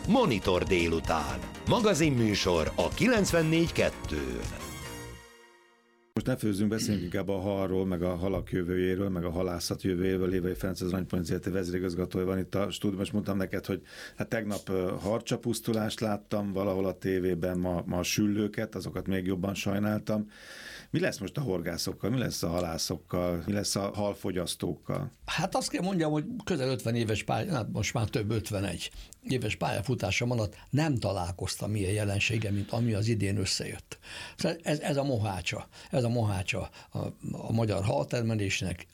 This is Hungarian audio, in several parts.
Monitor délután. Magazinműsor a 94.2-n. Most ne főzzünk, beszéljünk inkább a halról, meg a halak jövőjéről, meg a halászat jövőjéről. Lévai Ferenc, az Aranypont ZRT vezérigazgatója van itt a stúdióban, és mondtam neked, hogy hát tegnap harcsapusztulást láttam valahol a tévében, ma a süllőket, azokat még jobban sajnáltam. Mi lesz most a horgászokkal, mi lesz a halászokkal, mi lesz a halfogyasztókkal? Hát azt kell mondjam, hogy közel 50 éves most már több 51 éves pályafutásom alatt nem találkoztam ilyen jelensége, mint ami az idén összejött. Szóval ez a mohácsa a magyar haltermelésnek.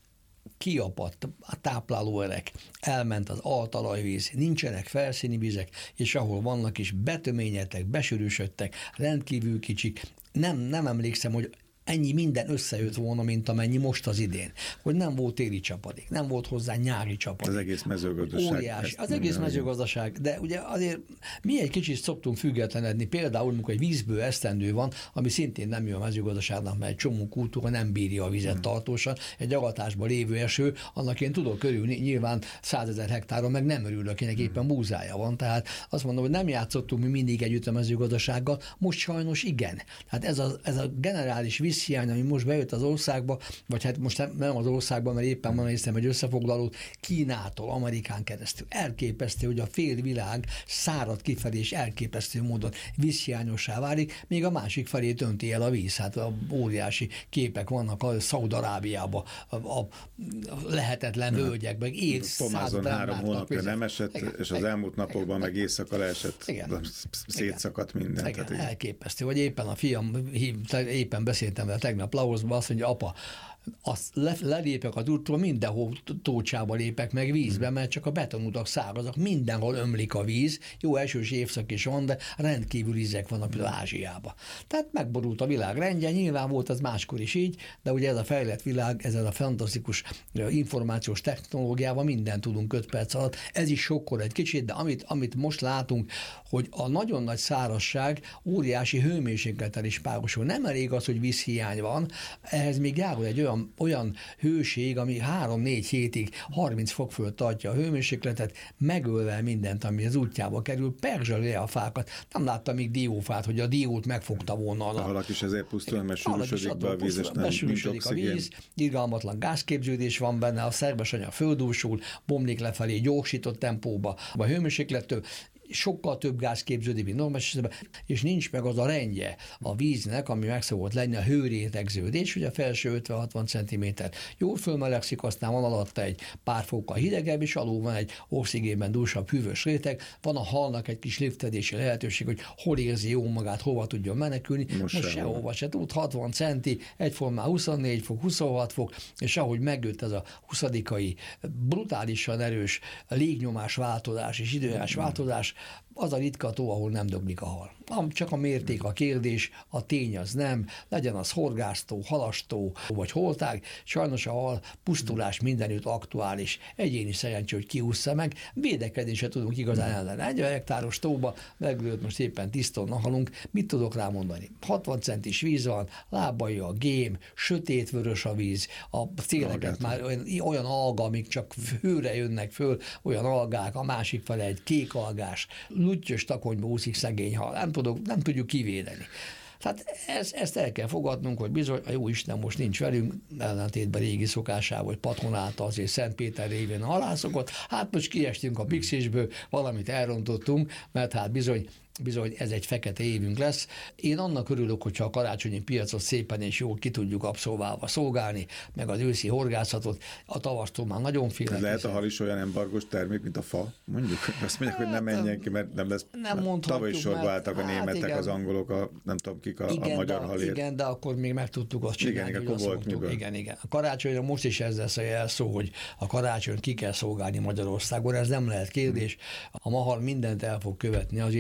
Kiapadt a táplálóerek, elment az altalajvíz, nincsenek felszíni vizek, és ahol vannak is betöményedtek, besűrűsödtek, rendkívül kicsik. Nem emlékszem, hogy ennyi minden összejött volna, mint amennyi most az idén. Hogy nem volt téli csapadék, nem volt hozzá nyári csapadék. Az egész mezőgazdaság. Óriási. Az egész mezőgazdaság, de ugye azért mi egy kicsit szoktunk függetlenedni, például, amikor egy vízből esztendő van, ami szintén nem jó a mezőgazdaságnak, mert egy csomó kultúra nem bírja a vizet tartósan. Egy agatásban lévő eső, annak én tudok örülni, nyilván 100 000 hektáron meg nem örülök, akinek éppen búzája van. Tehát azt mondom, hogy nem játszottunk mi mindig együtt a mezőgazdasággal, most sajnos igen. Tehát ez a generális vízhiány, ami most bejött az országba, vagy hát most nem az országban, mert éppen van hiszem egy összefoglalót, Kínától, Amerikán keresztül. Elképesztő, hogy a fél világ szárad kifelé, és elképesztő módon vízhiányossá válik, még a másik felé tönti el a víz. Hát a óriási képek vannak a Szaúd-Arábiában, a lehetetlen völgyekben, Pomázon 3 hónapja nem esett, és az elmúlt napokban meg éjszaka leesett, szétszakadt minden. Igen, elképesztő, vagy éppen a fiam, éppen beszéltem vele tegnap Laoszban, azt mondja, apa, azt lelépek az útról, mindenhol tócsába lépek meg vízbe, mert csak a betonutak szárazak, mindenhol ömlik a víz, jó esős évszak is van, de rendkívül ízek vannak például Ázsiában. Tehát megborult a világ rendje, nyilván volt az máskor is így, de ugye ez a fejlett világ, ezzel a fantasztikus információs technológiával mindent tudunk 5 perc alatt, ez is sokkor egy kicsit, de amit most látunk, hogy a nagyon nagy szárazság óriási hőmérséklettel is párosul. Nem elég az, hogy vízhiány van, ehhez még járul egy olyan hőség, ami 3-4 hétig 30 fok fölött tartja a hőmérsékletet, megölve mindent, ami az útjába kerül, perzseli a fákat. Nem láttam még diófát, hogy a diót megfogta volna. A halak is ezért pusztulnak, mert sűrűsödik be a víz, és nincs a víz, irgalmatlan gázképződés van benne, a szerves anyag földúsul, bomlik lefelé gyorsított tempóba, a hőmérséklettől sokkal több gáz képződik, mint normális esetben, és nincs meg az a rendje a víznek, ami meg szokott lenni, a hőrétegződés, hogy a felső 50-60 cm jól fölmelegszik, aztán van alatta egy pár fokkal hidegebb, és alul van egy oxigénben dúsabb hűvös réteg, van a halnak egy kis liftedési lehetőség, hogy hol érzi jó magát, hova tudjon menekülni, most sehova se tud, 60 centi, egyformán 24 fok, 26 fok, és ahogy megjött ez a 20-ai brutálisan erős légnyomás változás és időjárás változás, az a ritka tó, ahol nem döglik a hal. Csak a mérték a kérdés, a tény az nem, legyen az horgásztó, halastó vagy holtág, sajnos a hal pusztulás mindenütt aktuális, egyéni szerencsé, hogy kiúszza meg, védekedni se tudunk igazán ellen. 1 hektáros tóba megölött most éppen 10 tonna halunk, mit tudok rá mondani? 60 centis víz van, lábai a gém, sötétvörös a víz, a céleket már olyan alga, amik csak hőre jönnek föl, olyan algák, a másik fele egy kék algás, luttyös takonyba úszik szegény hal, nem tudjuk kivédeni. Tehát ezt el kell fogadnunk, hogy bizony a jó Isten most nincs velünk, ellentétben régi szokásával, hogy patronálta azért Szentpéter révén a halászokat, hát most kiestünk a pixisből, valamit elrontottunk, mert hát bizony ez egy fekete évünk lesz. Én annak örülök, hogyha a karácsonyi piacot szépen és jól ki tudjuk abszolválva szolgálni, meg az őszi horgászatot, a tavasztól már nagyon félek. Lehet a hal is olyan embargos termék, mint a fa? Mondjuk, azt mondják, hogy nem menjen ki, mert nem lesz. Tavaly is sorba álltak a németek, igen, az angolok, nem tudom kik a magyar halért. Igen, de akkor még meg tudtuk azt csinálni, igen, hogy volt miből. Igen. A karácsonyra most is ez lesz a jelszó, hogy a karácsonyt ki kell szolgálni Magyarországon, ez nem lehet kérdés. A mahal mindent el fog követni azért, hogy a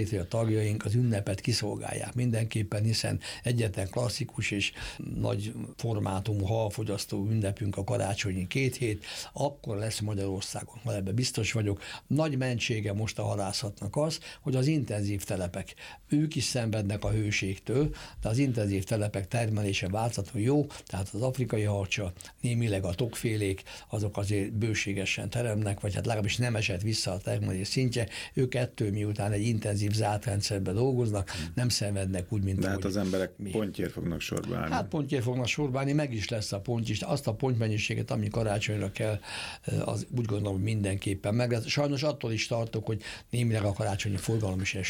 családtagjaink az ünnepet kiszolgálják mindenképpen, hiszen egyetlen klasszikus és nagy formátumú halfogyasztó ünnepünk a karácsonyi 2 hét, akkor lesz Magyarországon, mert ebben biztos vagyok. Nagy mentsége most a halászatnak az, hogy az intenzív telepek, ők is szenvednek a hőségtől, de az intenzív telepek termelése változatlanul jó, tehát az afrikai harcsa, némileg a tokfélék, azok azért bőségesen teremnek, vagy hát legalábbis nem esett vissza a termelés szintje, ők ettől miután egy intenzív zárt rendszerben dolgoznak, nem szenvednek úgy, mint de hát az emberek pontjért fognak sorba állni. Hát pontjért fognak sorba állni, meg is lesz a pont is, azt a pontmennyiséget, ami karácsonyra kell, az úgy gondolom mindenképpen meg. Sajnos attól is tartok, hogy némileg a karácsonyi forgalom is